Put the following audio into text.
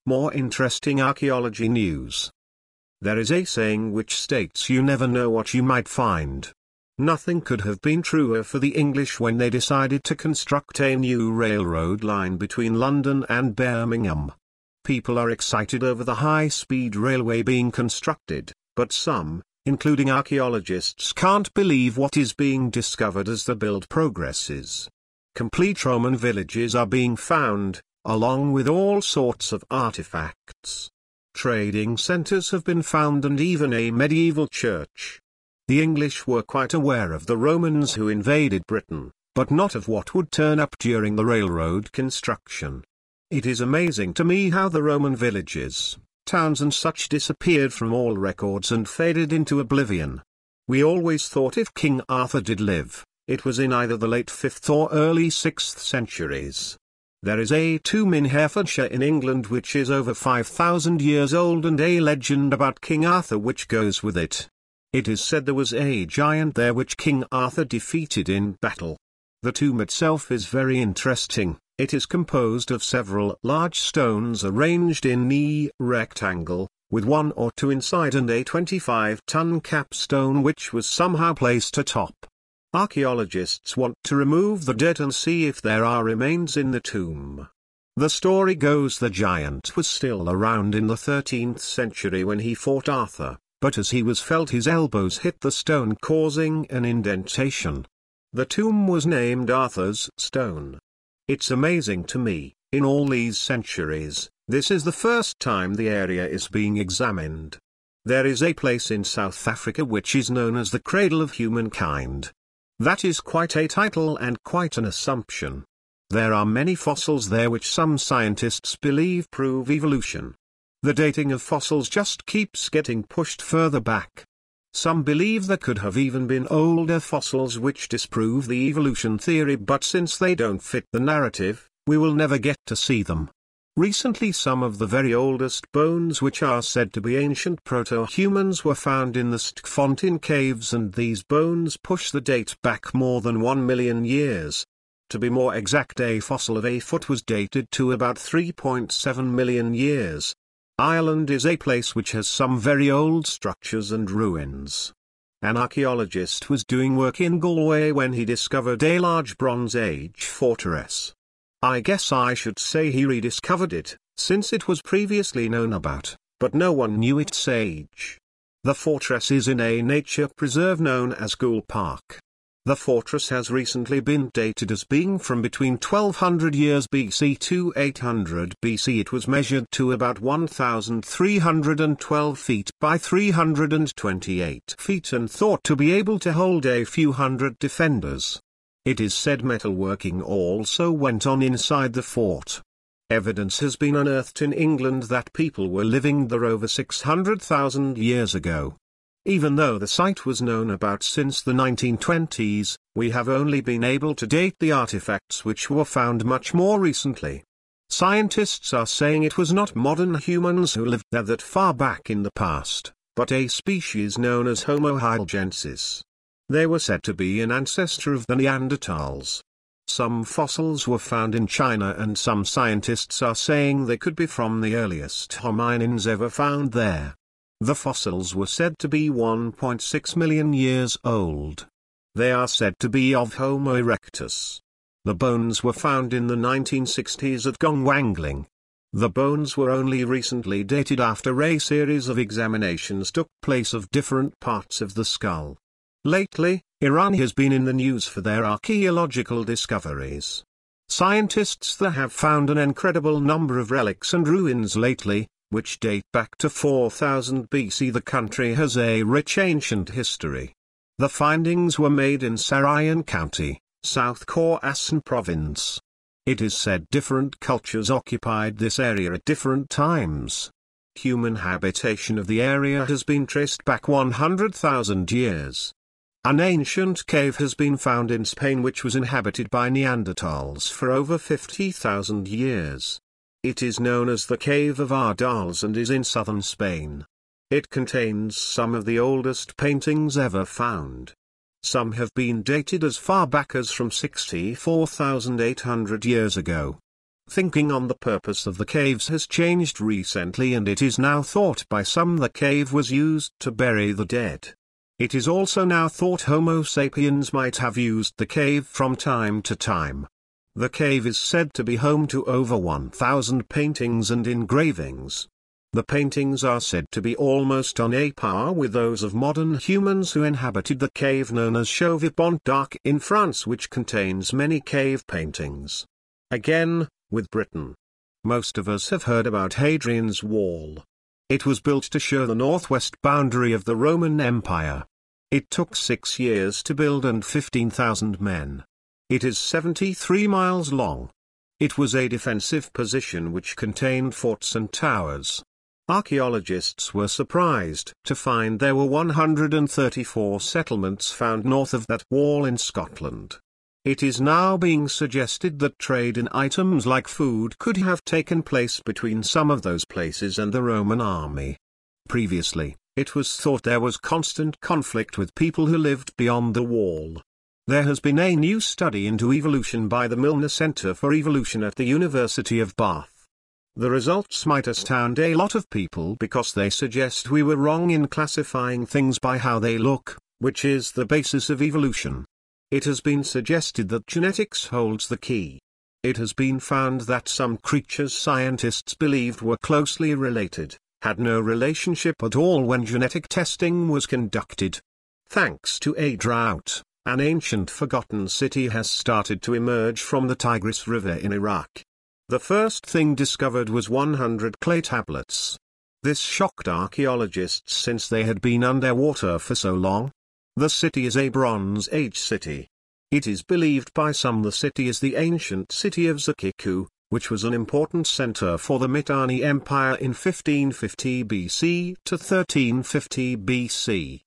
More interesting archaeology news. There is a saying which states you never know what you might find. Nothing could have been truer for the English when they decided to construct a new railroad line between London and Birmingham. People are excited over the high-speed railway being constructed, but some, including archaeologists, can't believe what is being discovered as the build progresses. Complete Roman villages are being found, along with all sorts of artifacts. Trading centers have been found and even a medieval church. The English were quite aware of the Romans who invaded Britain, but not of what would turn up during the railroad construction. It is amazing to me how the Roman villages, towns and such disappeared from all records and faded into oblivion. We always thought if King Arthur did live, it was in either the late 5th or early 6th centuries. There is a tomb in Herefordshire in England which is over 5,000 years old and a legend about King Arthur which goes with it. It is said there was a giant there which King Arthur defeated in battle. The tomb itself is very interesting. It is composed of several large stones arranged in a rectangle, with one or two inside and a 25-ton capstone which was somehow placed atop. Archaeologists want to remove the dirt and see if there are remains in the tomb. The story goes the giant was still around in the 13th century when he fought Arthur, but as he was felled his elbows hit the stone causing an indentation. The tomb was named Arthur's Stone. It's amazing to me, in all these centuries, this is the first time the area is being examined. There is a place in South Africa which is known as the Cradle of Humankind. That is quite a title and quite an assumption. There are many fossils there which some scientists believe prove evolution. The dating of fossils just keeps getting pushed further back. Some believe there could have even been older fossils which disprove the evolution theory, but since they don't fit the narrative, we will never get to see them. Recently some of the very oldest bones which are said to be ancient proto-humans were found in the Sterkfontein caves, and these bones push the date back more than 1 million years. To be more exact, a fossil of a foot was dated to about 3.7 million years. Ireland is a place which has some very old structures and ruins. An archaeologist was doing work in Galway when he discovered a large Bronze Age fortress. I guess I should say he rediscovered it, since it was previously known about, but no one knew its age. The fortress is in a nature preserve known as Goole Park. The fortress has recently been dated as being from between 1200 years BC to 800 BC. It was measured to about 1,312 feet by 328 feet and thought to be able to hold a few hundred defenders. It is said metalworking also went on inside the fort. Evidence has been unearthed in England that people were living there over 600,000 years ago. Even though the site was known about since the 1920s, we have only been able to date the artifacts which were found much more recently. Scientists are saying it was not modern humans who lived there that far back in the past, but a species known as Homo heidelbergensis. They were said to be an ancestor of the Neanderthals. Some fossils were found in China, and some scientists are saying they could be from the earliest hominins ever found there. The fossils were said to be 1.6 million years old. They are said to be of Homo erectus. The bones were found in the 1960s at Gongwangling. The bones were only recently dated after a series of examinations took place of different parts of the skull. Lately, Iran has been in the news for their archaeological discoveries. Scientists there have found an incredible number of relics and ruins lately, which date back to 4000 BC. The country has a rich ancient history. The findings were made in Sarayan County, South Khorasan Province. It is said different cultures occupied this area at different times. Human habitation of the area has been traced back 100,000 years. An ancient cave has been found in Spain which was inhabited by Neanderthals for over 50,000 years. It is known as the Cave of Ardals and is in southern Spain. It contains some of the oldest paintings ever found. Some have been dated as far back as from 64,800 years ago. Thinking on the purpose of the caves has changed recently, and it is now thought by some the cave was used to bury the dead. It is also now thought Homo sapiens might have used the cave from time to time. The cave is said to be home to over 1,000 paintings and engravings. The paintings are said to be almost on a par with those of modern humans who inhabited the cave known as Chaux-Vipont d'Arc in France, which contains many cave paintings. Again, with Britain. Most of us have heard about Hadrian's Wall. It was built to show the northwest boundary of the Roman Empire. It took 6 years to build and 15,000 men. It is 73 miles long. It was a defensive position which contained forts and towers. Archaeologists were surprised to find there were 134 settlements found north of that wall in Scotland. It is now being suggested that trade in items like food could have taken place between some of those places and the Roman army. Previously, it was thought there was constant conflict with people who lived beyond the wall. There has been a new study into evolution by the Milner Center for Evolution at the University of Bath. The results might astound a lot of people because they suggest we were wrong in classifying things by how they look, which is the basis of evolution. It has been suggested that genetics holds the key. It has been found that some creatures scientists believed were closely related, had no relationship at all when genetic testing was conducted. Thanks to a drought, an ancient forgotten city has started to emerge from the Tigris River in Iraq. The first thing discovered was 100 clay tablets. This shocked archaeologists since they had been underwater for so long. The city is a Bronze Age city. It is believed by some the city is the ancient city of Zakiku, which was an important center for the Mitanni Empire in 1550 BC to 1350 BC.